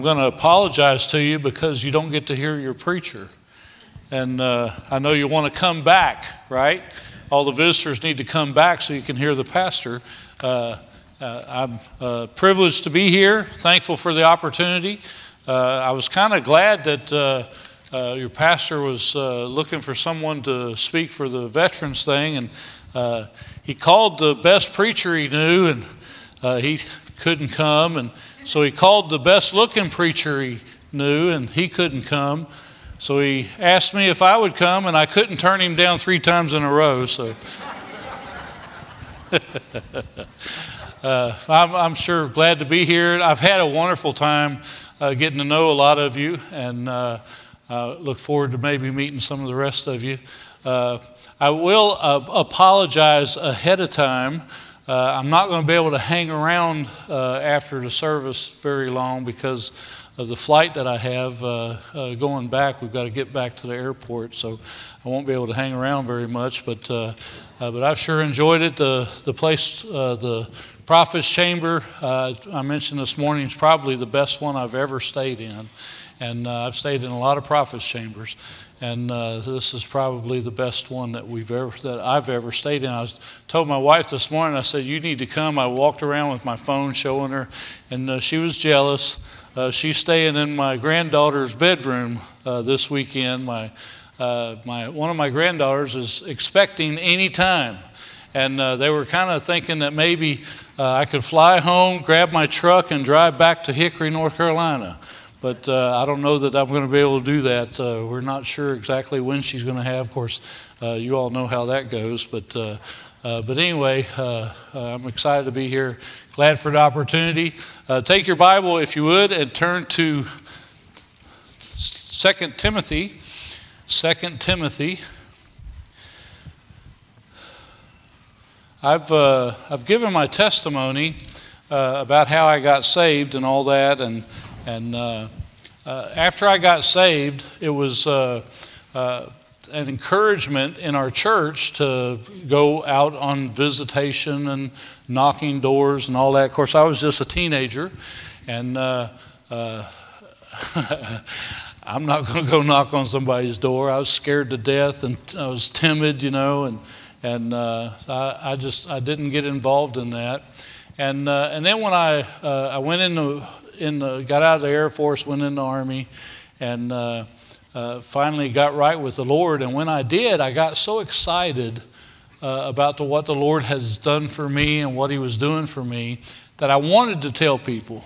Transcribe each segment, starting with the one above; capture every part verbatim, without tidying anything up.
I'm going to apologize to you because you don't get to hear your preacher. And uh, I know you want to come back, right? All the visitors need to come back so you can hear the pastor. Uh, uh, I'm uh, privileged to be here, thankful for the opportunity. Uh, I was kind of glad that uh, uh, your pastor was uh, looking for someone to speak for the veterans thing, and uh, he called the best preacher he knew, and uh, he couldn't come, and so he called the best looking preacher he knew, and he couldn't come. So he asked me if I would come, and I couldn't turn him down three times in a row. So uh, I'm, I'm sure glad to be here. I've had a wonderful time uh, getting to know a lot of you, and uh, I look forward to maybe meeting some of the rest of you. Uh, I will uh, apologize ahead of time. Uh, I'm not going to be able to hang around uh, after the service very long because of the flight that I have uh, uh, going back. We've got to get back to the airport, so I won't be able to hang around very much. But uh, uh, but I've sure enjoyed it. The the place, uh, the Prophet's Chamber, uh, I mentioned this morning, is probably the best one I've ever stayed in, and uh, I've stayed in a lot of Prophet's Chambers. And uh, this is probably the best one that we've ever that I've ever stayed in. I was, told my wife this morning, I said, "You need to come." I walked around with my phone showing her, and uh, she was jealous. Uh, she's staying in my granddaughter's bedroom uh, this weekend. My uh, my one of my granddaughters is expecting any time, and uh, they were kind of thinking that maybe uh, I could fly home, grab my truck, and drive back to Hickory, North Carolina. But uh, I don't know that I'm going to be able to do that. Uh, we're not sure exactly when she's going to have. Of course, uh, you all know how that goes. But uh, uh, but anyway, uh, uh, I'm excited to be here. Glad for the opportunity. Uh, take your Bible, if you would, and turn to Second Timothy. Second Timothy. I've uh, I've given my testimony uh, about how I got saved and all that, and. And uh, uh, after I got saved, it was uh, uh, an encouragement in our church to go out on visitation and knocking doors and all that. Of course, I was just a teenager, and uh, uh, I'm not going to go knock on somebody's door. I was scared to death, and I was timid, you know, and and uh, I, I just I didn't get involved in that. And uh, and then when I uh, I went into In the, got out of the Air Force, went in the Army, and uh, uh, finally got right with the Lord. And when I did, I got so excited uh, about the, what the Lord has done for me and what He was doing for me that I wanted to tell people.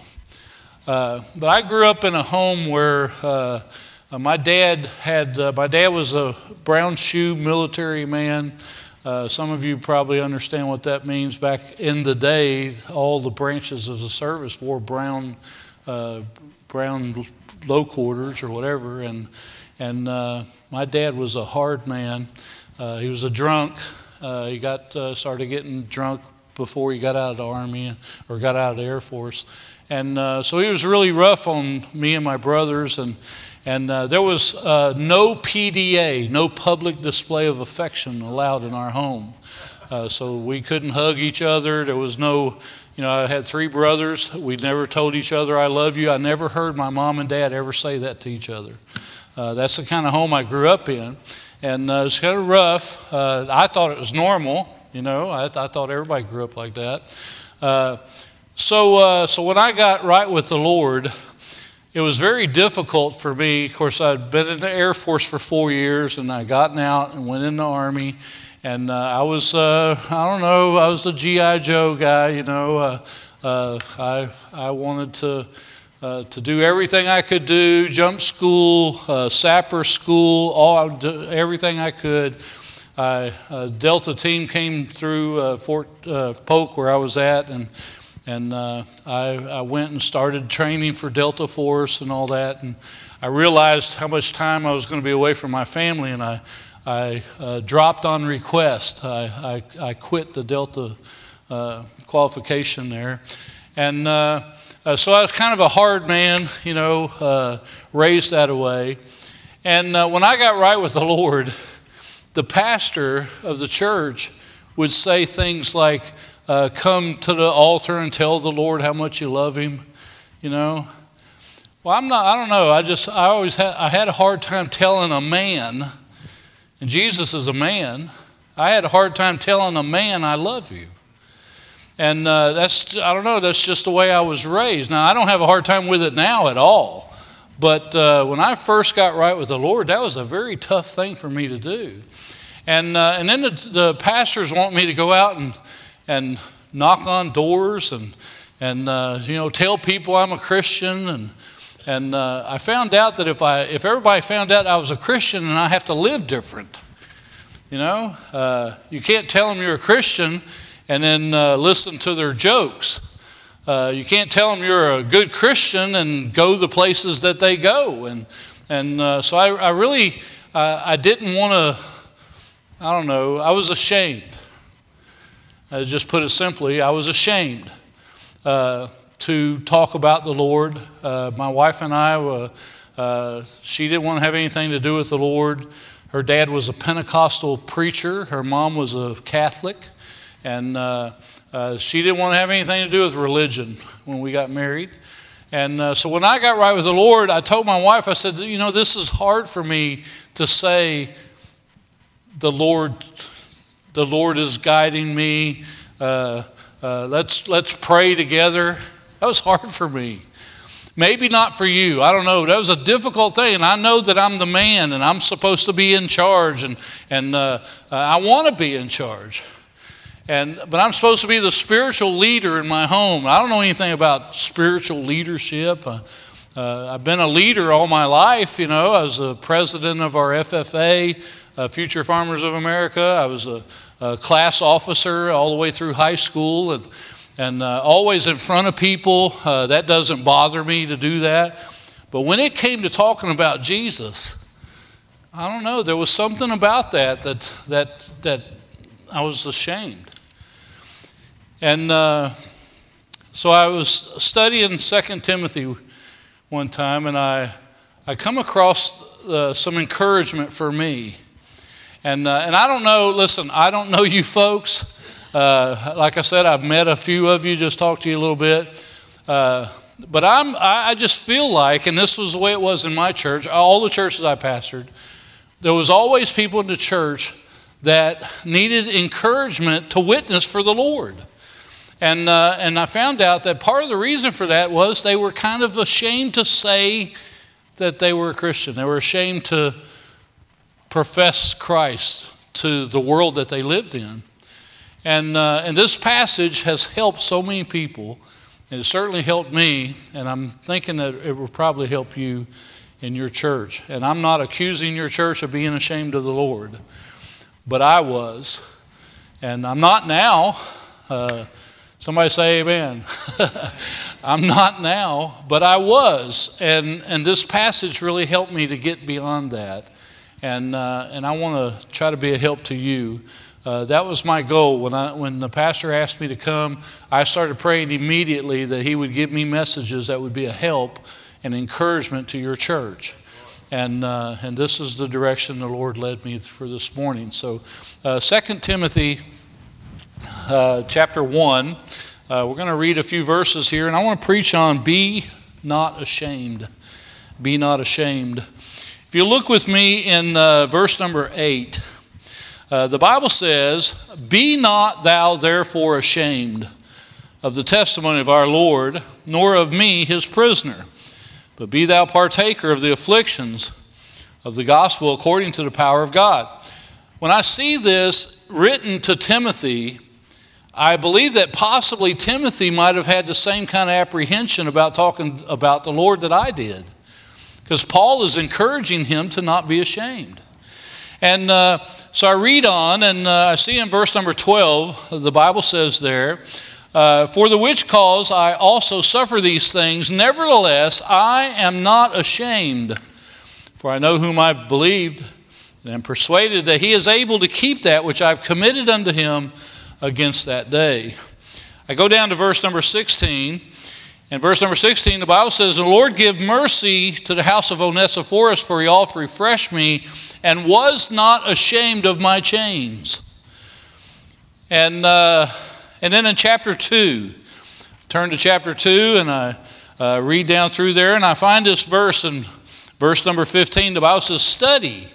Uh, but I grew up in a home where uh, uh, my dad had, uh, my dad was a brown shoe military man. Uh, some of you probably understand what that means. Back in the day, all the branches of the service wore brown Uh, brown low quarters or whatever, and and uh, my dad was a hard man. Uh, he was a drunk. Uh, he got uh, started getting drunk before he got out of the Army or got out of the Air Force, and uh, so he was really rough on me and my brothers. And and uh, there was uh, no P D A, no public display of affection allowed in our home. Uh, so we couldn't hug each other. There was no. You know, I had three brothers. We never told each other, "I love you." I never heard my mom and dad ever say that to each other. Uh, that's the kind of home I grew up in. And uh, it's kind of rough. Uh, I thought it was normal. You know, I, I thought everybody grew up like that. Uh, so, uh, so when I got right with the Lord, it was very difficult for me. Of course, I'd been in the Air Force for four years, and I gotten out and went in the Army. And uh, I was, uh, I don't know, I was a G I Joe guy, you know. Uh, uh, I I wanted to uh, to do everything I could do, jump school, uh, sapper school, all everything I could. I, uh, Delta team came through uh, Fort uh, Polk where I was at, and and uh, I, I went and started training for Delta Force and all that. And I realized how much time I was going to be away from my family, and I. I uh, dropped on request. I, I, I quit the Delta uh, qualification there. And uh, uh, so I was kind of a hard man, you know, uh, raised that way. And uh, when I got right with the Lord, the pastor of the church would say things like, uh, come to the altar and tell the Lord how much you love Him, you know. Well, I'm not, I don't know. I just, I always had, I had a hard time telling a man, and Jesus is a man, I had a hard time telling a man, I love you. And uh, that's, I don't know, that's just the way I was raised. Now, I don't have a hard time with it now at all. But uh, when I first got right with the Lord, that was a very tough thing for me to do. And uh, and then the, the pastors want me to go out and and knock on doors and and uh, you know tell people I'm a Christian. And and uh, I found out that if I if everybody found out I was a Christian, and I have to live different. You know, uh, you can't tell them you're a Christian and then uh, listen to their jokes. Uh, you can't tell them you're a good Christian and go the places that they go. And and uh, so I, I really, uh, I didn't want to, I don't know, I was ashamed. I just put it simply, I was ashamed uh, to talk about the Lord. Uh, my wife and I, uh, uh, she didn't want to have anything to do with the Lord. Her dad was a Pentecostal preacher. Her mom was a Catholic. And uh, uh, she didn't want to have anything to do with religion when we got married. And uh, so when I got right with the Lord, I told my wife, I said, you know, this is hard for me to say the Lord, the Lord is guiding me. Uh, uh, let's let's pray together. That was hard for me. Maybe not for you. I don't know. That was a difficult thing. And I know that I'm the man and I'm supposed to be in charge. And, and uh, uh, I want to be in charge. And but I'm supposed to be the spiritual leader in my home. I don't know anything about spiritual leadership. Uh, uh, I've been a leader all my life. You know, I was a president of our F F A, uh, Future Farmers of America. I was a, a class officer all the way through high school, and and uh, always in front of people. Uh, that doesn't bother me to do that. But when it came to talking about Jesus, I don't know. There was something about that that that that I was ashamed. And uh, so I was studying Second Timothy one time, and I I come across uh, some encouragement for me. And uh, and I don't know, listen, I don't know you folks. Uh, like I said, I've met a few of you, just talked to you a little bit. Uh, but I'm I, I just feel like, and this was the way it was in my church, all the churches I pastored, there was always people in the church that needed encouragement to witness for the Lord. And uh, and I found out that part of the reason for that was they were kind of ashamed to say that they were a Christian. They were ashamed to profess Christ to the world that they lived in. And uh, and this passage has helped so many people, and it certainly helped me, and I'm thinking that it will probably help you in your church. And I'm not accusing your church of being ashamed of the Lord, but I was, and I'm not now. Uh, Somebody say amen. I'm not now, but I was. And and this passage really helped me to get beyond that. And uh, and I want to try to be a help to you. Uh, that was my goal. When I when the pastor asked me to come, I started praying immediately that he would give me messages that would be a help and encouragement to your church. And uh, and this is the direction the Lord led me for this morning. So uh, Second Timothy Uh, chapter one, uh, we're going to read a few verses here, and I want to preach on be not ashamed. Be not ashamed. If you look with me in uh, verse number eight, uh, the Bible says, "Be not thou therefore ashamed of the testimony of our Lord, nor of me his prisoner, but be thou partaker of the afflictions of the gospel according to the power of God." When I see this written to Timothy, I believe that possibly Timothy might have had the same kind of apprehension about talking about the Lord that I did. Because Paul is encouraging him to not be ashamed. And uh, so I read on, and uh, I see in verse number twelve, the Bible says there, uh, "For the which cause I also suffer these things, nevertheless I am not ashamed. For I know whom I've believed, and am persuaded that he is able to keep that which I've committed unto him against that day." I go down to verse number sixteen. And verse number sixteen, the Bible says, "The Lord give mercy to the house of Onesiphorus, for he oft refreshed me, and was not ashamed of my chains." And uh, and then in chapter two, turn to chapter two, and I, uh, read down through there, and I find this verse in verse number fifteen. The Bible says, "Study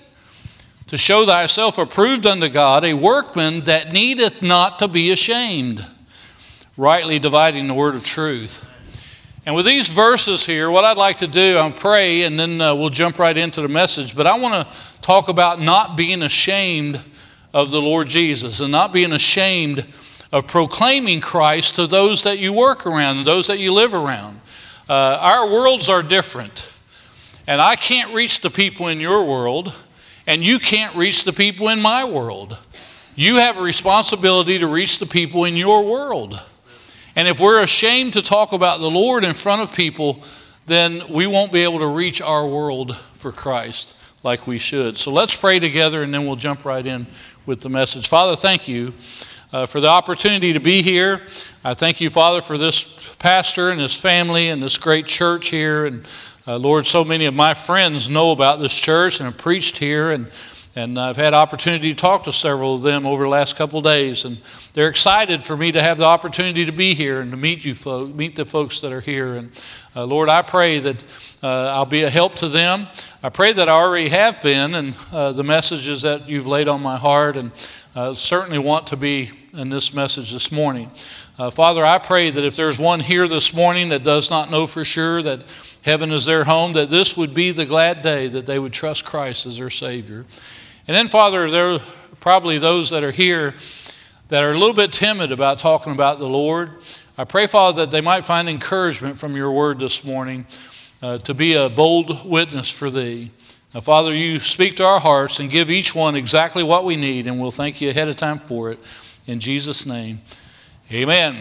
to show thyself approved unto God, a workman that needeth not to be ashamed, rightly dividing the word of truth." And with these verses here, what I'd like to do, I'll pray, and then uh, we'll jump right into the message. But I want to talk about not being ashamed of the Lord Jesus, and not being ashamed of proclaiming Christ to those that you work around and those that you live around. Uh, our worlds are different, and I can't reach the people in your world, and you can't reach the people in my world. You have a responsibility to reach the people in your world. And if we're ashamed to talk about the Lord in front of people, then we won't be able to reach our world for Christ like we should. So let's pray together, and then we'll jump right in with the message. Father, thank you uh, for the opportunity to be here. I thank you, Father, for this pastor and his family and this great church here. And uh, Lord, so many of my friends know about this church and have preached here, and and I've had opportunity to talk to several of them over the last couple of days, and they're excited for me to have the opportunity to be here and to meet you folks, meet the folks that are here. And uh, Lord, I pray that uh, I'll be a help to them. I pray that I already have been, and uh, the messages that you've laid on my heart, and uh, certainly want to be in this message this morning. Uh, Father, I pray that if there's one here this morning that does not know for sure that heaven is their home, that this would be the glad day that they would trust Christ as their Savior. And then, Father, there are probably those that are here that are a little bit timid about talking about the Lord. I pray, Father, that they might find encouragement from your word this morning uh, to be a bold witness for thee. Now, Father, you speak to our hearts and give each one exactly what we need, and we'll thank you ahead of time for it. In Jesus' name, amen.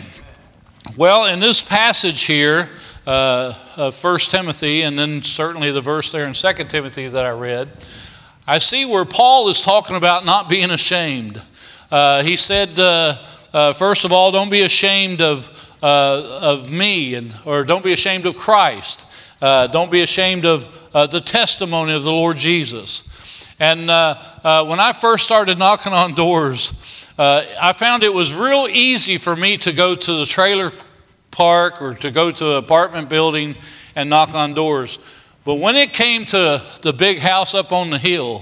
Well, in this passage here uh, of First Timothy, and then certainly the verse there in Second Timothy that I read, I see where Paul is talking about not being ashamed. Uh, he said, uh, uh, first of all, don't be ashamed of uh, of me, and or don't be ashamed of Christ. Uh, don't be ashamed of uh, the testimony of the Lord Jesus. And uh, uh, when I first started knocking on doors, uh, I found it was real easy for me to go to the trailer park or to go to an apartment building and knock on doors. But when it came to the big house up on the hill,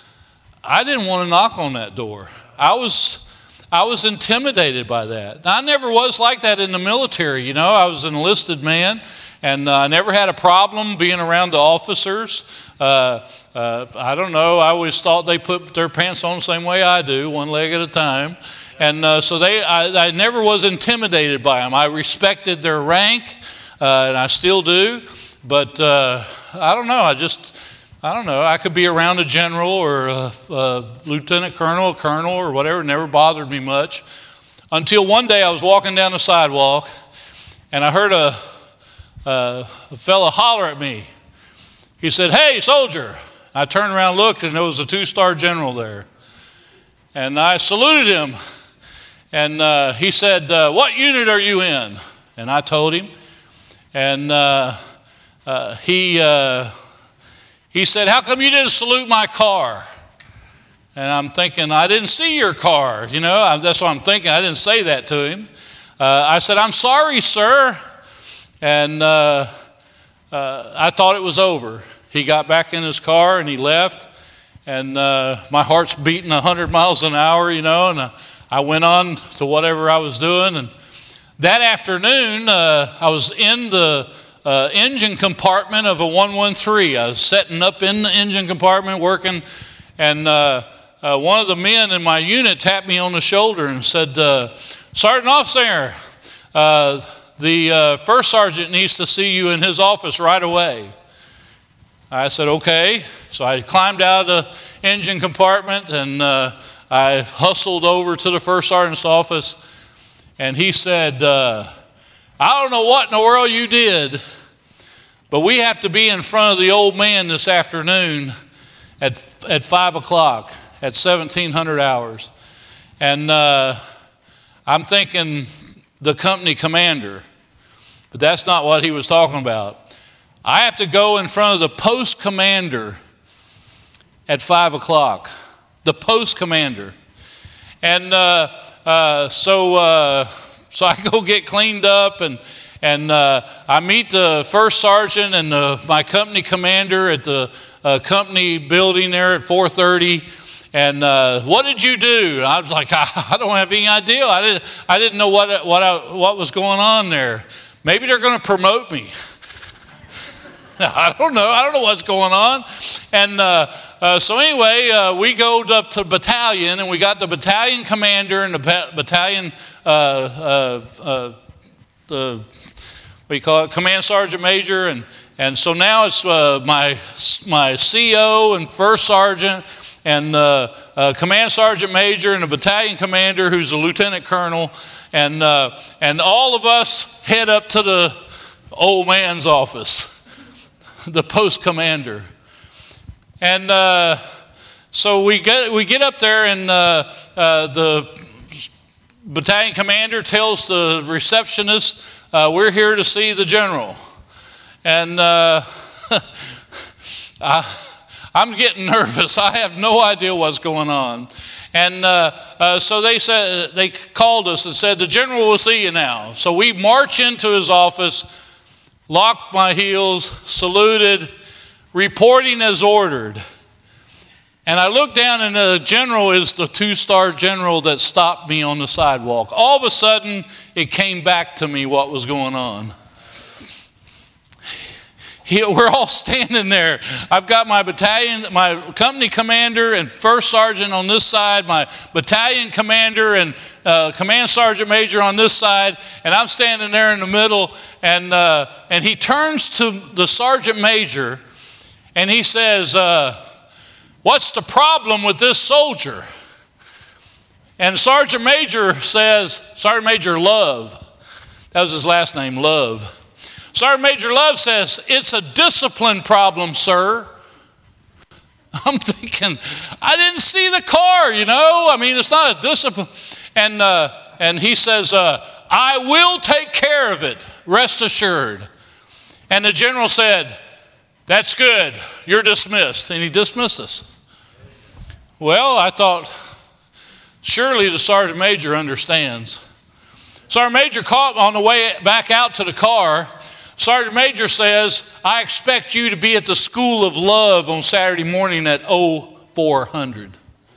I didn't want to knock on that door. I was I was intimidated by that. Now, I never was like that in the military. You know, I was an enlisted man, and I uh, never had a problem being around the officers. Uh, uh, I don't know. I always thought they put their pants on the same way I do, one leg at a time. And uh, so they, I, I never was intimidated by them. I respected their rank, uh, and I still do. But uh, I don't know, I just, I don't know, I could be around a general or a, a lieutenant colonel, a colonel or whatever. It never bothered me much. Until one day I was walking down the sidewalk and I heard a, a, a fella holler at me. He said, "Hey, soldier." I turned around, looked, and there was a two-star general there. And I saluted him. And uh, he said, uh, "What unit are you in?" And I told him. And uh, Uh, he uh, he said, "How come you didn't salute my car?" And I'm thinking, I didn't see your car. You know, I, that's what I'm thinking. I didn't say that to him. Uh, I said, "I'm sorry, sir." And uh, uh, I thought it was over. He got back in his car and he left. And uh, my heart's beating one hundred miles an hour, you know, and uh, I went on to whatever I was doing. And that afternoon, uh, I was in the Uh, engine compartment of a one one three. I was setting up in the engine compartment working, and uh, uh, one of the men in my unit tapped me on the shoulder and said, uh, "Sergeant Officer, uh, the uh, first sergeant needs to see you in his office right away." I said, "Okay." So I climbed out of the engine compartment and uh, I hustled over to the first sergeant's office, and he said, uh, "I don't know what in the world you did, but we have to be in front of the old man this afternoon at at five o'clock at seventeen hundred hours." And uh, I'm thinking the company commander, but that's not what he was talking about. I have to go in front of the post commander at five o'clock. The post commander, and uh, uh, so uh, so I go get cleaned up and. And uh, I meet the first sergeant and the, my company commander at the uh, company building there at four thirty. And uh, what did you do? I was like, I, I don't have any idea. I didn't, I didn't know what, what, I, what was going on there. Maybe they're going to promote me. I don't know. I don't know what's going on. And uh, uh, so anyway, uh, we go up to battalion, and we got the battalion commander and the ba- battalion, uh, uh, uh, the, what do you call it, command sergeant major. And, and so now it's uh, my, my C O and first sergeant and uh, uh, command sergeant major and a battalion commander who's a lieutenant colonel. And, uh, and all of us head up to the old man's office, the post commander. And uh, so we get we get up there, and uh, uh, the battalion commander tells the receptionist, uh, we're here to see the general. And uh, I, I'm getting nervous. I have no idea what's going on. And uh, uh, so they said, they called us and said, the general will see you now. So we march into his office, locked my heels, saluted, reporting as ordered. And I looked down, and the general is the two-star general that stopped me on the sidewalk. All of a sudden, it came back to me what was going on. He, we're all standing there. I've got my battalion, my company commander and first sergeant on this side, my battalion commander and uh, command sergeant major on this side, and I'm standing there in the middle. And uh, and he turns to the sergeant major, and he says, uh, "What's the problem with this soldier?" And Sergeant Major says, Sergeant Major Love, that was his last name, Love. Sergeant Major Love says, "It's a discipline problem, sir." I'm thinking, I didn't see the car, you know. I mean, it's not a discipline. And uh, and he says, uh, "I will take care of it, rest assured." And the general said, "That's good. You're dismissed." And he dismissed us. Well, I thought, surely the sergeant major understands. Sergeant Major caught on the way back out to the car. Sergeant Major says, "I expect you to be at the School of Love on Saturday morning at oh four hundred.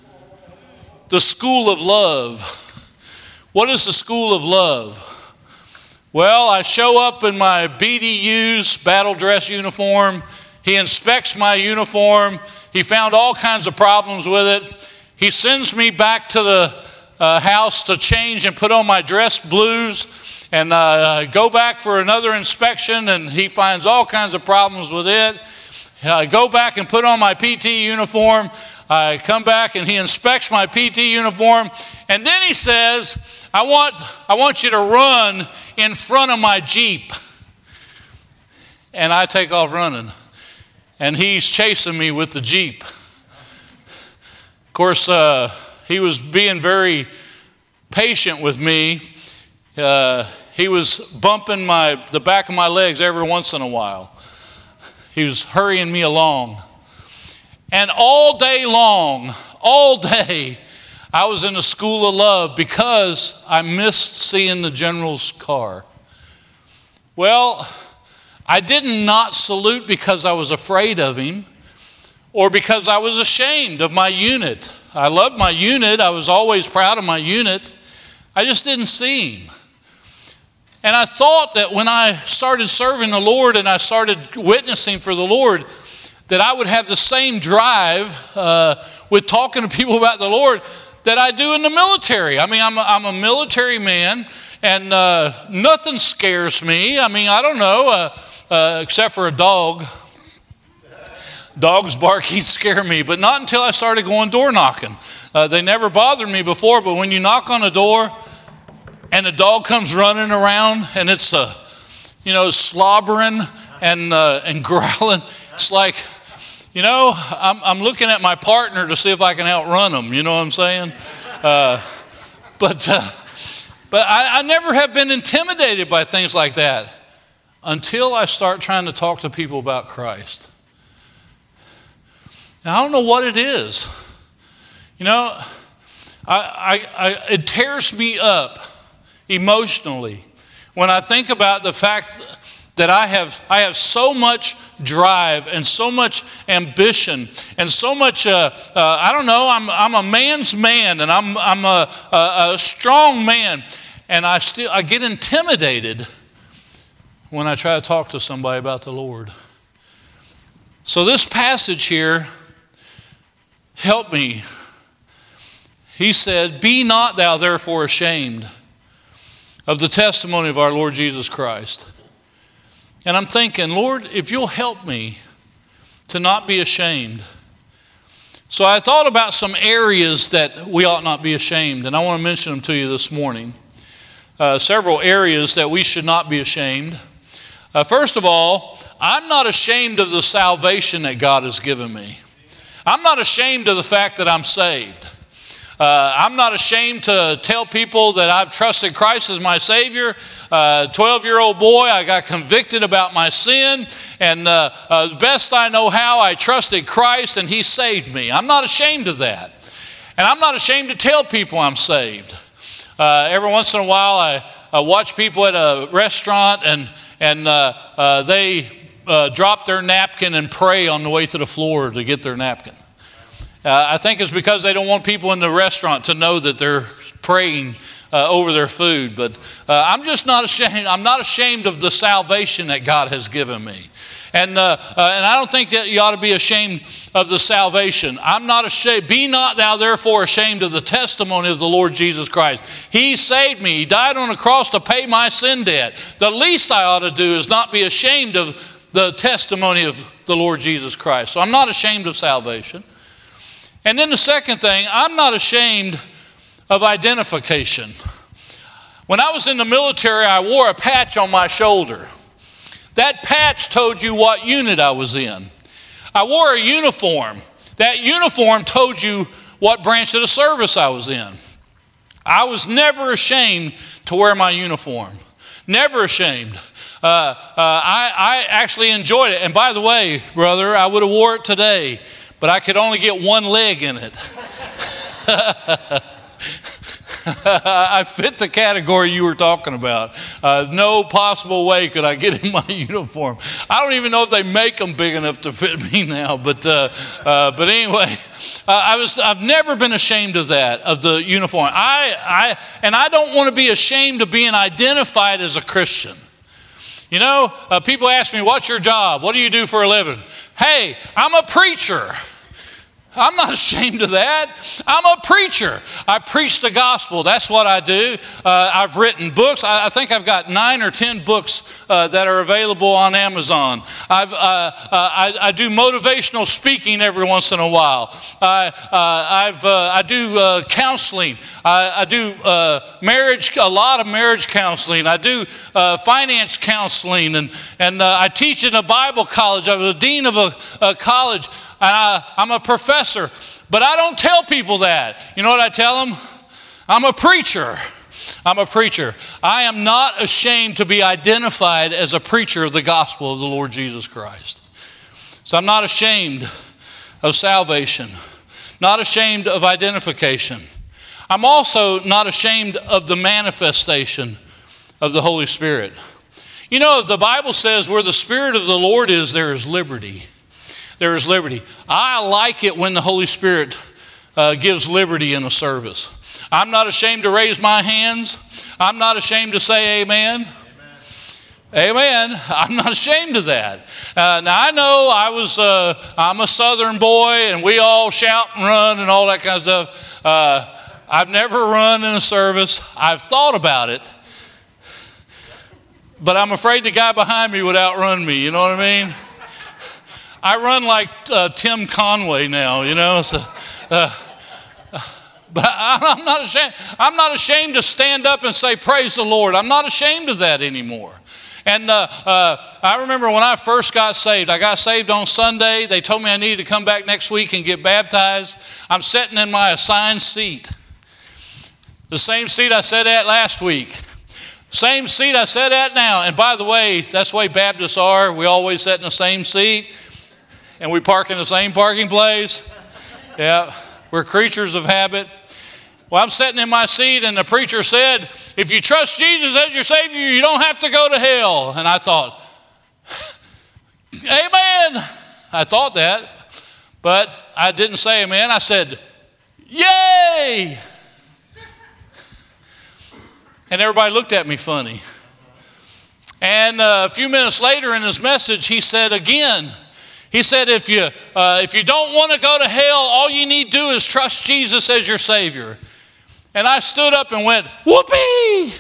The School of Love. What is the School of Love? Well, I show up in my B D U's battle dress uniform. He inspects my uniform. He found all kinds of problems with it. He sends me back to the uh, house to change and put on my dress blues. And uh, go back for another inspection, and he finds all kinds of problems with it. I go back and put on my P T uniform. I come back, and he inspects my P T uniform. And then he says, I want, I want you to run in front of my Jeep. And I take off running. And he's chasing me with the Jeep. Of course, uh, he was being very patient with me. Uh, he was bumping my the back of my legs every once in a while. He was hurrying me along. And all day long, all day, I was in a School of Love because I missed seeing the general's car. Well, I did not salute because I was afraid of him or because I was ashamed of my unit. I loved my unit. I was always proud of my unit. I just didn't see him. And I thought that when I started serving the Lord and I started witnessing for the Lord, that I would have the same drive uh, with talking to people about the Lord that I do in the military. I mean, I'm a, I'm a military man, and uh, nothing scares me. I mean, I don't know, uh, uh, except for a dog. Dogs barking scare me, but not until I started going door knocking. Uh, they never bothered me before, but when you knock on a door, and the dog comes running around, and it's, uh, you know, slobbering and uh, and growling. It's like, you know, I'm, I'm looking at my partner to see if I can outrun them. You know what I'm saying? Uh, but uh, but I, I never have been intimidated by things like that until I start trying to talk to people about Christ. Now, I don't know what it is. You know, I, I, I it tears me up emotionally when I think about the fact that I have I have so much drive and so much ambition and so much uh, uh, I don't know, I'm I'm a man's man, and I'm I'm a, a, a strong man, and I still I get intimidated when I try to talk to somebody about the Lord. So this passage here helped me. He said, "Be not thou therefore ashamed of the testimony of our Lord Jesus Christ." And I'm thinking, Lord, if you'll help me to not be ashamed. So I thought about some areas that we ought not be ashamed, and I want to mention them to you this morning. Uh, several areas that we should not be ashamed. Uh, first of all, I'm not ashamed of the salvation that God has given me. I'm not ashamed of the fact that I'm saved. Uh, I'm not ashamed to tell people that I've trusted Christ as my Savior. Uh, twelve-year-old boy, I got convicted about my sin, and uh, uh, the best I know how, I trusted Christ, and He saved me. I'm not ashamed of that. And I'm not ashamed to tell people I'm saved. Uh, every once in a while, I, I watch people at a restaurant, and, and uh, uh, they uh, drop their napkin and pray on the way to the floor to get their napkin. Uh, I think it's because they don't want people in the restaurant to know that they're praying uh, over their food. But uh, I'm just not ashamed. I'm not ashamed of the salvation that God has given me. And, uh, uh, and I don't think that you ought to be ashamed of the salvation. I'm not ashamed. Be not thou therefore ashamed of the testimony of the Lord Jesus Christ. He saved me. He died on the cross to pay my sin debt. The least I ought to do is not be ashamed of the testimony of the Lord Jesus Christ. So I'm not ashamed of salvation. And then the second thing, I'm not ashamed of identification. When I was in the military, I wore a patch on my shoulder. That patch told you what unit I was in. I wore a uniform. That uniform told you what branch of the service I was in. I was never ashamed to wear my uniform. Never ashamed. Uh, uh, I, I actually enjoyed it. And by the way, brother, I would have wore it today, but I could only get one leg in it. I fit the category you were talking about. Uh, no possible way could I get in my uniform. I don't even know if they make them big enough to fit me now. But uh, uh, but anyway, uh, I was I've never been ashamed of that, of the uniform. I I and I don't want to be ashamed of being identified as a Christian. You know, uh, people ask me, "What's your job? What do you do for a living?" Hey, I'm a preacher. I'm not ashamed of that. I'm a preacher. I preach the gospel. That's what I do. Uh, I've written books. I, I think I've got nine or ten books uh, that are available on Amazon. I've, uh, uh, I, I do motivational speaking every once in a while. I, uh, I've, uh, I do uh, counseling. I, I do uh, marriage, a lot of marriage counseling. I do uh, finance counseling, and, and uh, I teach in a Bible college. I was a dean of a, a college. And I, I'm a professor, but I don't tell people that. You know what I tell them? I'm a preacher. I'm a preacher. I am not ashamed to be identified as a preacher of the gospel of the Lord Jesus Christ. So I'm not ashamed of salvation, not ashamed of identification. I'm also not ashamed of the manifestation of the Holy Spirit. You know, the Bible says where the Spirit of the Lord is, there is liberty. There is liberty. I like it when the Holy Spirit uh, gives liberty in a service. I'm not ashamed to raise my hands. I'm not ashamed to say amen. Amen. Amen. I'm not ashamed of that. Uh, now I know I was, uh, I'm a Southern boy, and we all shout and run and all that kind of stuff. Uh, I've never run in a service. I've thought about it, but I'm afraid the guy behind me would outrun me. You know what I mean? I run like uh, Tim Conway now, you know. So, uh, but I, I'm not ashamed. I'm not ashamed to stand up and say, "Praise the Lord." I'm not ashamed of that anymore. And uh, uh, I remember when I first got saved. I got saved on Sunday. They told me I needed to come back next week and get baptized. I'm sitting in my assigned seat, the same seat I sat at last week. Same seat I sat at now. And by the way, that's the way Baptists are. We always sit in the same seat. And we park in the same parking place. Yeah, we're creatures of habit. Well, I'm sitting in my seat, and the preacher said, if you trust Jesus as your Savior, you don't have to go to hell. And I thought, amen. I thought that, but I didn't say amen. I said, yay! And everybody looked at me funny. And uh, a few minutes later in his message, he said again, he said, if you, uh, if you don't want to go to hell, all you need to do is trust Jesus as your Savior. And I stood up and went, whoopee!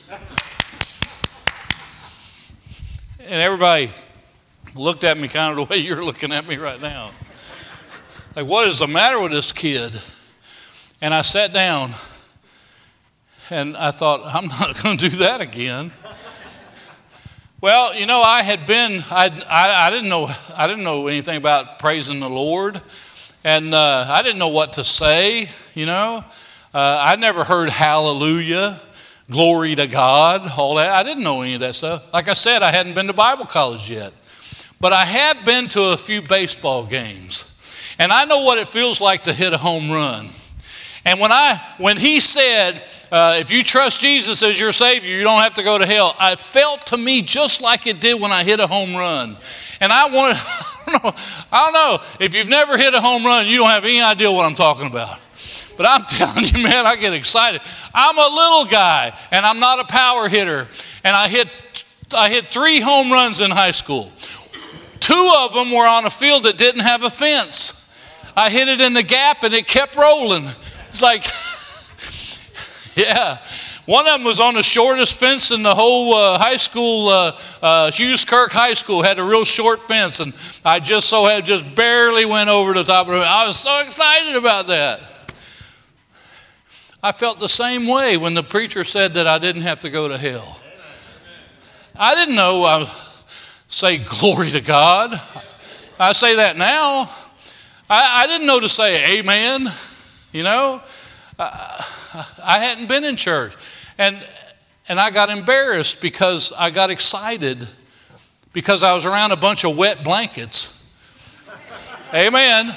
And everybody looked at me kind of the way you're looking at me right now. Like, what is the matter with this kid? And I sat down, and I thought, I'm not going to do that again. Well, you know, I had been, I, I, I didn't know, I didn't know anything about praising the Lord, and uh, I didn't know what to say, you know. Uh, I never heard hallelujah, glory to God, all that. I didn't know any of that stuff. Like I said, I hadn't been to Bible college yet. But I have been to a few baseball games. And I know what it feels like to hit a home run. And when I, when he said, uh, if you trust Jesus as your Savior, you don't have to go to hell, it felt to me just like it did when I hit a home run. And I wanted, I don't know, I don't know, if you've never hit a home run, you don't have any idea what I'm talking about. But I'm telling you, man, I get excited. I'm a little guy, and I'm not a power hitter. And I hit, I hit three home runs in high school. Two of them were on a field that didn't have a fence. I hit it in the gap, and it kept rolling. It's like, yeah. One of them was on the shortest fence in the whole uh, high school. Uh, uh, Hughes Kirk High School had a real short fence, and I just so had just barely went over the top of it. I was so excited about that. I felt the same way when the preacher said that I didn't have to go to hell. I didn't know I would say glory to God. I say that now. I, I didn't know to say amen, you know. I, I hadn't been in church. And, and I got embarrassed because I got excited because I was around a bunch of wet blankets. Amen.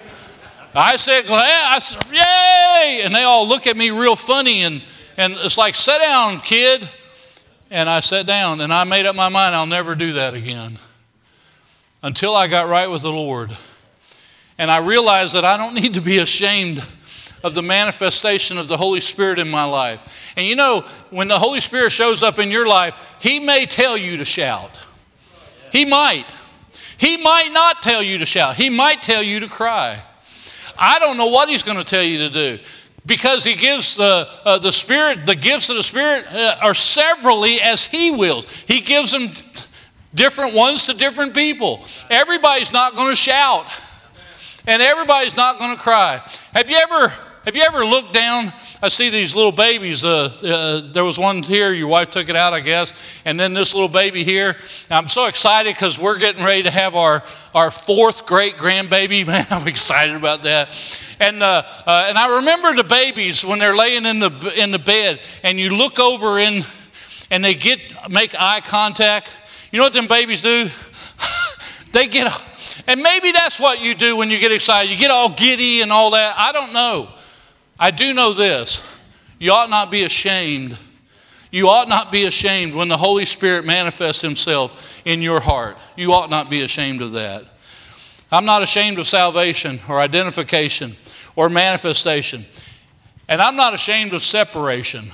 I said, I said, yay! And they all look at me real funny, and, and it's like, sit down, kid. And I sat down, and I made up my mind I'll never do that again until I got right with the Lord. And I realized that I don't need to be ashamed of the manifestation of the Holy Spirit in my life. And you know, when the Holy Spirit shows up in your life, He may tell you to shout. He might. He might not tell you to shout. He might tell you to cry. I don't know what He's going to tell you to do, because He gives the, uh, the Spirit, the gifts of the Spirit uh, are severally as He wills. He gives them different ones to different people. Everybody's not going to shout, and everybody's not going to cry. Have you ever, have you ever looked down? I see these little babies. Uh, uh, there was one here. Your wife took it out, I guess. And then this little baby here. I'm so excited because we're getting ready to have our, our fourth great grandbaby. Man, I'm excited about that. And uh, uh, and I remember the babies when they're laying in the in the bed, and you look over in, and they get make eye contact. You know what them babies do? They get, and maybe that's what you do when you get excited. You get all giddy and all that. I don't know. I do know this. You ought not be ashamed. You ought not be ashamed when the Holy Spirit manifests Himself in your heart. You ought not be ashamed of that. I'm not ashamed of salvation or identification or manifestation. And I'm not ashamed of separation.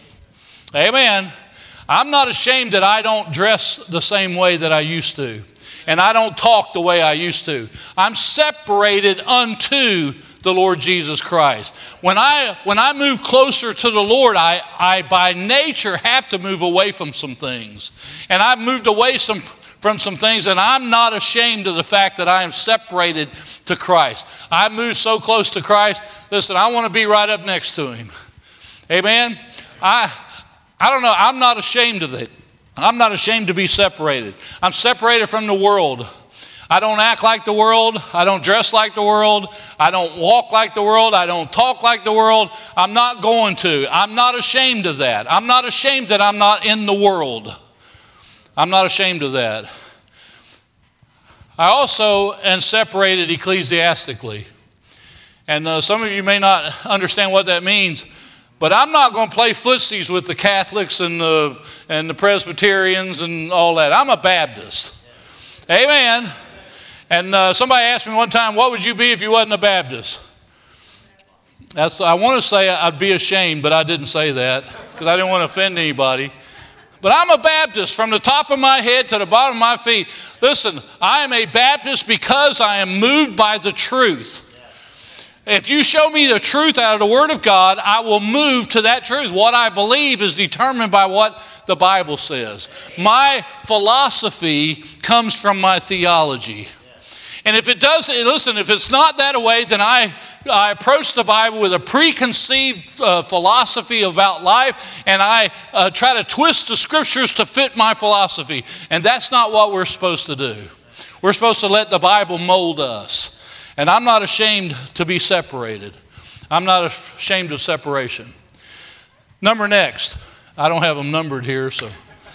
Amen. I'm not ashamed that I don't dress the same way that I used to. And I don't talk the way I used to. I'm separated unto the Lord Jesus Christ. When I when I move closer to the Lord, I, I by nature have to move away from some things. And I've moved away some, from some things, and I'm not ashamed of the fact that I am separated to Christ. I moved so close to Christ. Listen, I want to be right up next to Him. Amen? I I don't know. I'm not ashamed of it. I'm not ashamed to be separated. I'm separated from the world. I don't act like the world. I don't dress like the world. I don't walk like the world. I don't talk like the world. I'm not going to. I'm not ashamed of that. I'm not ashamed that I'm not in the world. I'm not ashamed of that. I also am separated ecclesiastically. And And uh, some of you may not understand what that means, but I'm not going to play footsies with the Catholics and the, and the Presbyterians and all that. I'm a Baptist. Amen. And uh, somebody asked me one time, what would you be if you wasn't a Baptist? That's, I want to say I'd be ashamed, but I didn't say that because I didn't want to offend anybody. But I'm a Baptist from the top of my head to the bottom of my feet. Listen, I am a Baptist because I am moved by the truth. If you show me the truth out of the Word of God, I will move to that truth. What I believe is determined by what the Bible says. My philosophy comes from my theology. And if it does, listen, if it's not that way, then I, I approach the Bible with a preconceived uh, philosophy about life, and I uh, try to twist the Scriptures to fit my philosophy. And that's not what we're supposed to do. We're supposed to let the Bible mold us. And I'm not ashamed to be separated. I'm not ashamed of separation. Number next. I don't have them numbered here, so.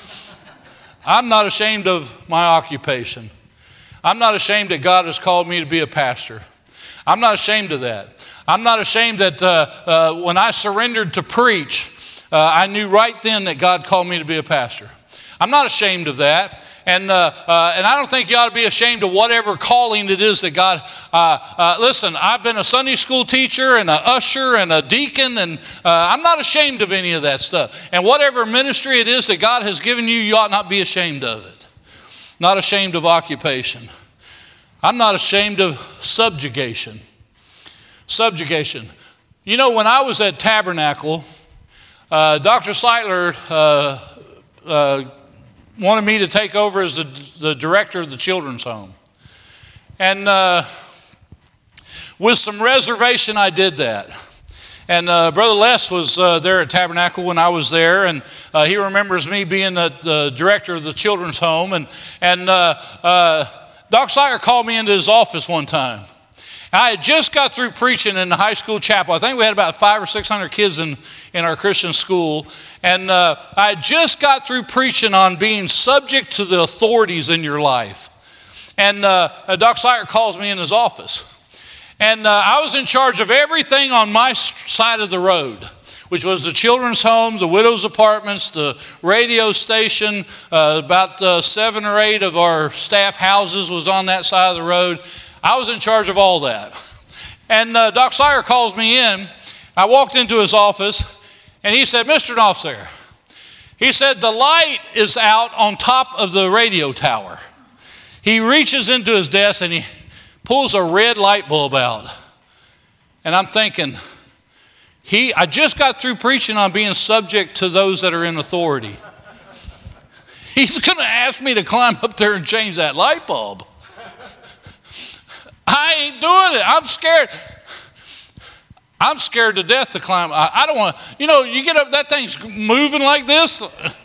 I'm not ashamed of my occupation. I'm not ashamed that God has called me to be a pastor. I'm not ashamed of that. I'm not ashamed that uh, uh, when I surrendered to preach, uh, I knew right then that God called me to be a pastor. I'm not ashamed of that. And uh, uh, and I don't think you ought to be ashamed of whatever calling it is that God, uh, uh, listen, I've been a Sunday school teacher and an usher and a deacon, and uh, I'm not ashamed of any of that stuff. And whatever ministry it is that God has given you, you ought not be ashamed of it. Not ashamed of occupation. I'm not ashamed of subjugation. Subjugation. You know, when I was at Tabernacle, uh, Doctor Seitler uh, uh, wanted me to take over as the, the director of the children's home. And uh, with some reservation, I did that. And uh, Brother Les was uh, there at Tabernacle when I was there, and uh, he remembers me being the, the director of the children's home. And, and uh, uh, Doc Sire called me into his office one time. I had just got through preaching in the high school chapel. I think we had about five or six hundred kids in, in our Christian school. And uh, I had just got through preaching on being subject to the authorities in your life. And uh, Doc Sire calls me in his office. And uh, I was in charge of everything on my side of the road, which was the children's home, the widows' apartments, the radio station. Uh, about uh, seven or eight of our staff houses was on that side of the road. I was in charge of all that. And uh, Doc Sire calls me in. I walked into his office, and he said, Mister Knopfsayer, he said, the light is out on top of the radio tower. He reaches into his desk, and he pulls a red light bulb out. And I'm thinking, he, I just got through preaching on being subject to those that are in authority. He's going to ask me to climb up there and change that light bulb. I ain't doing it. I'm scared. I'm scared to death to climb. I, I don't want to, you know, you get up, that thing's moving like this.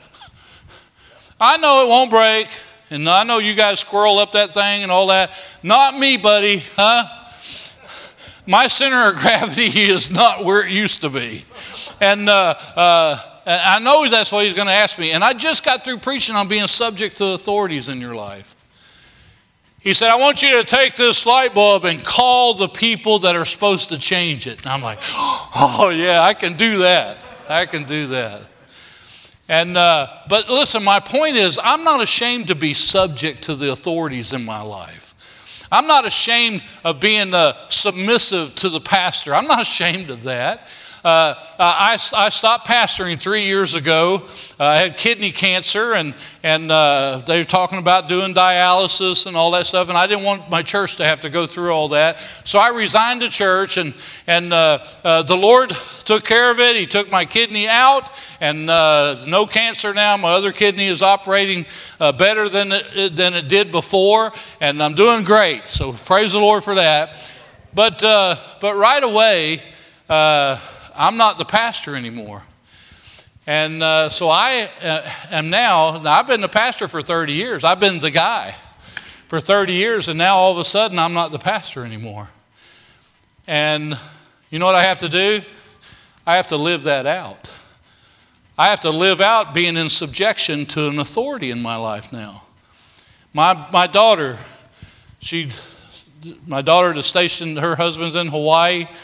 I know it won't break. And I know you guys squirrel up that thing and all that. Not me, buddy, huh? My center of gravity is not where it used to be. And uh, uh, I know that's what he's going to ask me. And I just got through preaching on being subject to authorities in your life. He said, I want you to take this light bulb and call the people that are supposed to change it. And I'm like, oh, yeah, I can do that. I can do that. And uh, but listen, my point is, I'm not ashamed to be subject to the authorities in my life. I'm not ashamed of being uh, submissive to the pastor. I'm not ashamed of that. Uh, I, I stopped pastoring three years ago. Uh, I had kidney cancer, and, and uh, they were talking about doing dialysis and all that stuff, and I didn't want my church to have to go through all that. So I resigned the church, and, and uh, uh, the Lord took care of it. He took my kidney out, and uh, no cancer now. My other kidney is operating uh, better than it, than it did before, and I'm doing great. So praise the Lord for that. But, uh, but right away, uh, I'm not the pastor anymore. And uh, so I uh, am now, now, I've been the pastor for thirty years. I've been the guy for thirty years, and now all of a sudden I'm not the pastor anymore. And you know what I have to do? I have to live that out. I have to live out being in subjection to an authority in my life now. My my daughter, she, my daughter is stationed, her husband's in Hawaii.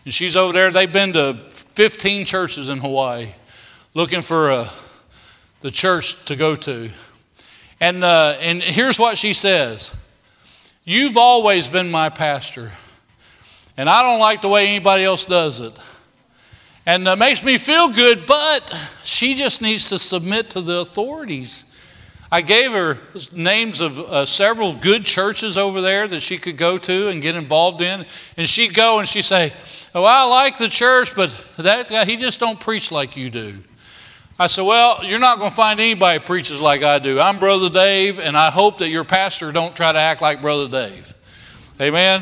And she's over there. They've been to fifteen churches in Hawaii looking for a, the church to go to. And, uh, and here's what she says. You've always been my pastor, and I don't like the way anybody else does it. And it makes me feel good, but she just needs to submit to the authorities. I gave her names of uh, several good churches over there that she could go to and get involved in. And she'd go and she'd say, oh, I like the church, but that guy, he just don't preach like you do. I said, well, you're not going to find anybody preaches like I do. I'm Brother Dave, and I hope that your pastor don't try to act like Brother Dave. Amen?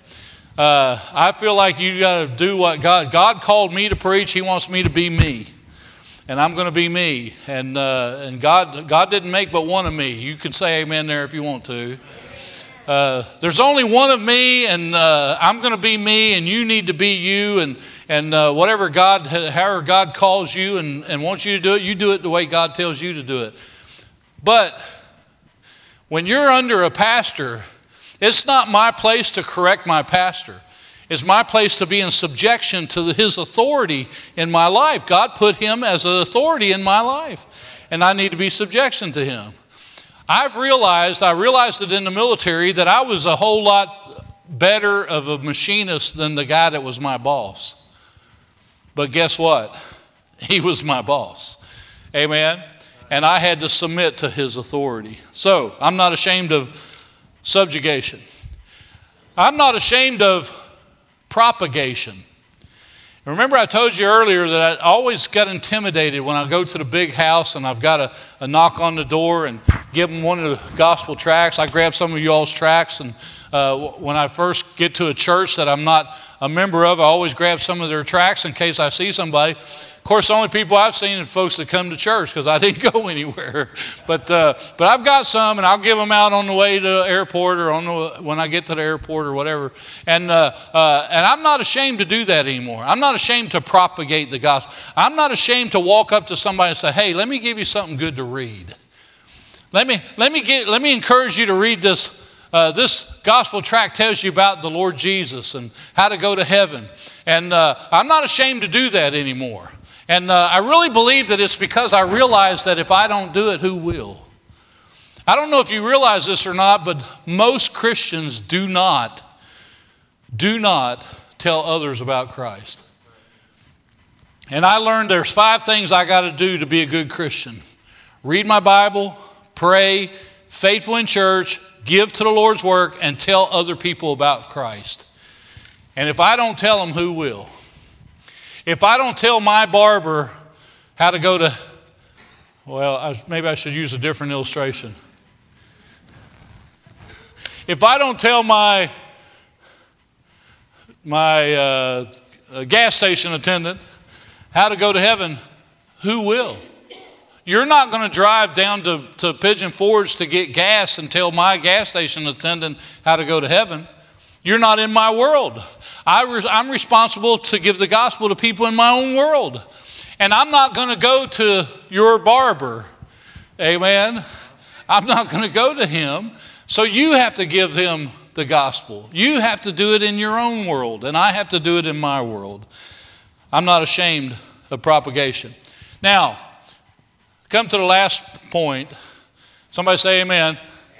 Uh, I feel like you got to do what God, God called me to preach. He wants me to be me. And I'm going to be me. And uh, and God God didn't make but one of me. You can say amen there if you want to. Uh, there's only one of me, and uh, I'm going to be me, and you need to be you. And and uh, whatever God, however God calls you and, and wants you to do it, you do it the way God tells you to do it. But when you're under a pastor, it's not my place to correct my pastor. It's my place to be in subjection to his authority in my life. God put him as an authority in my life, and I need to be subjection to him. I've realized, I realized it in the military, that I was a whole lot better of a machinist than the guy that was my boss. But guess what? He was my boss. Amen? And I had to submit to his authority. So, I'm not ashamed of subjugation. I'm not ashamed of propagation. Remember I told you earlier that I always got intimidated when I go to the big house and I've got to a knock on the door and give them one of the gospel tracts. I grab some of y'all's tracts, and uh, when I first get to a church that I'm not a member of, I always grab some of their tracts in case I see somebody. Of course, the only people I've seen are folks that come to church because I didn't go anywhere. But uh, but I've got some, and I'll give them out on the way to the airport or on the, when I get to the airport or whatever. And uh, uh, and I'm not ashamed to do that anymore. I'm not ashamed to propagate the gospel. I'm not ashamed to walk up to somebody and say, "Hey, let me give you something good to read. Let me let me get let me encourage you to read this." Uh, this gospel tract tells you about the Lord Jesus and how to go to heaven. And uh, I'm not ashamed to do that anymore. And uh, I really believe that it's because I realize that if I don't do it, who will? I don't know if you realize this or not, but most Christians do not, do not tell others about Christ. And I learned there's five things I got to do to be a good Christian. Read my Bible, pray, faithful in church, give to the Lord's work, and tell other people about Christ. And if I don't tell them, who will? If I don't tell my barber how to go to, well, I, maybe I should use a different illustration. If I don't tell my, my uh, gas station attendant how to go to heaven, who will? You're not going to drive down to, to Pigeon Forge to get gas and tell my gas station attendant how to go to heaven. You're not in my world. I res, I'm responsible to give the gospel to people in my own world. And I'm not going to go to your barber. Amen. I'm not going to go to him. So you have to give him the gospel. You have to do it in your own world, and I have to do it in my world. I'm not ashamed of propagation. Now, come to the last point. Somebody say amen. Amen.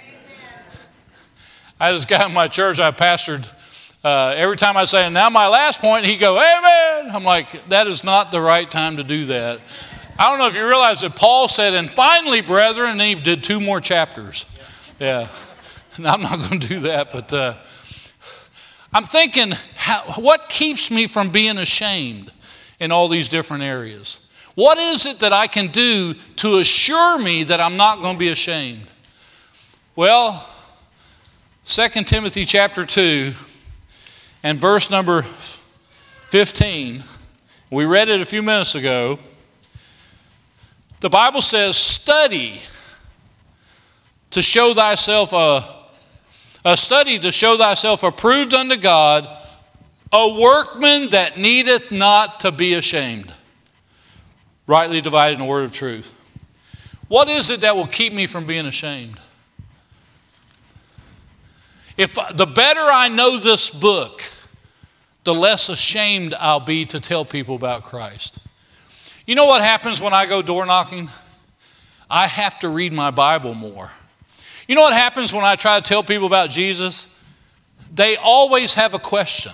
I had this guy in my church I pastored. Uh, every time I say, now my last point, he'd go, amen. I'm like, that is not the right time to do that. I don't know if you realize that Paul said, and finally, brethren, and he did two more chapters. Yeah. And I'm not going to do that, but uh, I'm thinking, how, what keeps me from being ashamed in all these different areas? What is it that I can do to assure me that I'm not going to be ashamed? Well, Second Timothy chapter two and verse number fifteen, we read it a few minutes ago. The Bible says, study to show thyself a, a study to show thyself approved unto God, a workman that needeth not to be ashamed, rightly dividing the word of truth. What is it that will keep me from being ashamed? If the better I know this book, the less ashamed I'll be to tell people about Christ. You know what happens when I go door knocking? I have to read my Bible more. You know what happens when I try to tell people about Jesus? They always have a question.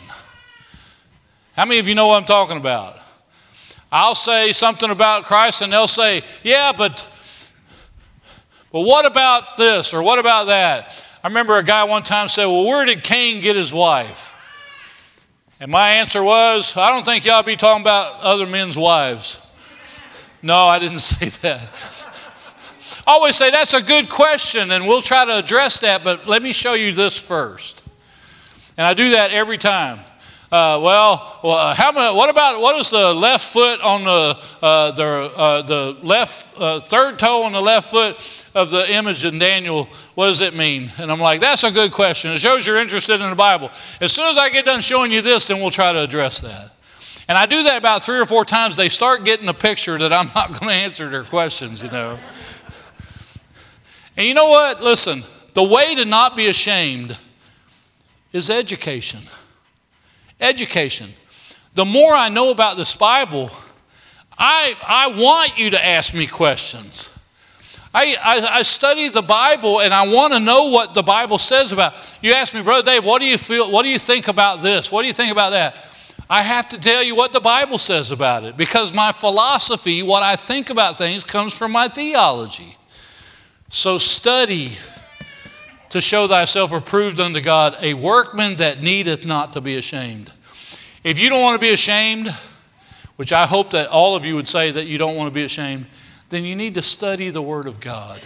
How many of you know what I'm talking about? I'll say something about Christ and they'll say, yeah, but, but what about this or what about that? I remember a guy one time said, well, where did Cain get his wife? And my answer was, I don't think y'all be talking about other men's wives. No, I didn't say that. I always say that's a good question and we'll try to address that, but let me show you this first. And I do that every time. Uh, well, well how many, what about, what is the left foot on the, uh, the, uh, the left, uh, third toe on the left foot of the image in Daniel? What does it mean? And I'm like, that's a good question. It shows you're interested in the Bible. As soon as I get done showing you this, then we'll try to address that. And I do that about three or four times. They start getting a picture that I'm not going to answer their questions, you know. And you know what? Listen, the way to not be ashamed is education. Education. The more I know about this Bible, I, I want you to ask me questions. I, I, I study the Bible and I want to know what the Bible says about it. You ask me, Brother Dave, what do you feel? What do you think about this? What do you think about that? I have to tell you what the Bible says about it because my philosophy, what I think about things, comes from my theology. So study to show thyself approved unto God, a workman that needeth not to be ashamed. If you don't want to be ashamed, which I hope that all of you would say that you don't want to be ashamed, then you need to study the Word of God.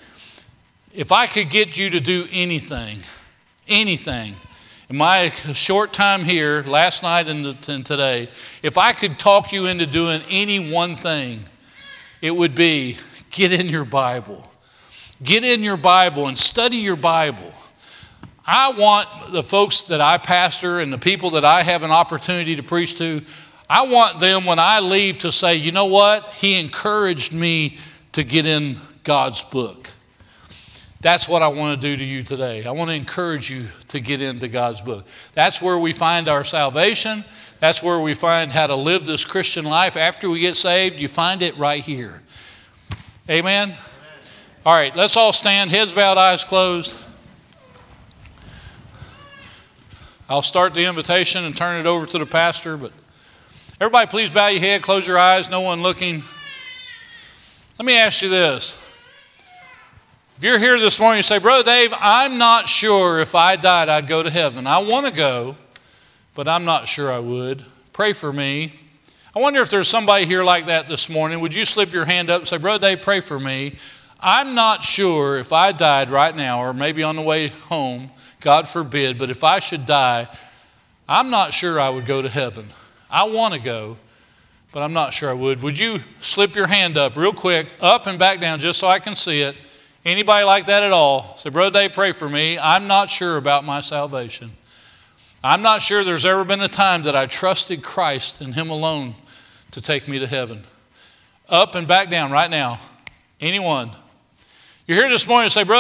If I could get you to do anything, anything, in my short time here, last night and, the, and today, if I could talk you into doing any one thing, it would be get in your Bible. Get in your Bible and study your Bible. I want the folks that I pastor and the people that I have an opportunity to preach to, I want them when I leave to say, you know what? He encouraged me to get in God's book. That's what I want to do to you today. I want to encourage you to get into God's book. That's where we find our salvation. That's where we find how to live this Christian life. After we get saved, you find it right here. Amen? Amen. All right, let's all stand. Heads bowed, eyes closed. I'll start the invitation and turn it over to the pastor, but everybody please bow your head, close your eyes, no one looking. Let me ask you this. If you're here this morning and you say, Brother Dave, I'm not sure if I died I'd go to heaven. I want to go, but I'm not sure I would. Pray for me. I wonder if there's somebody here like that this morning. Would you slip your hand up and say, Brother Dave, pray for me. I'm not sure if I died right now or maybe on the way home, God forbid, but if I should die, I'm not sure I would go to heaven. I want to go, but I'm not sure I would. Would you slip your hand up real quick, up and back down just so I can see it? Anybody like that at all? Say, Brother Dave, pray for me. I'm not sure about my salvation. I'm not sure there's ever been a time that I trusted Christ and Him alone to take me to heaven. Up and back down right now. Anyone? You're here this morning and say, Brother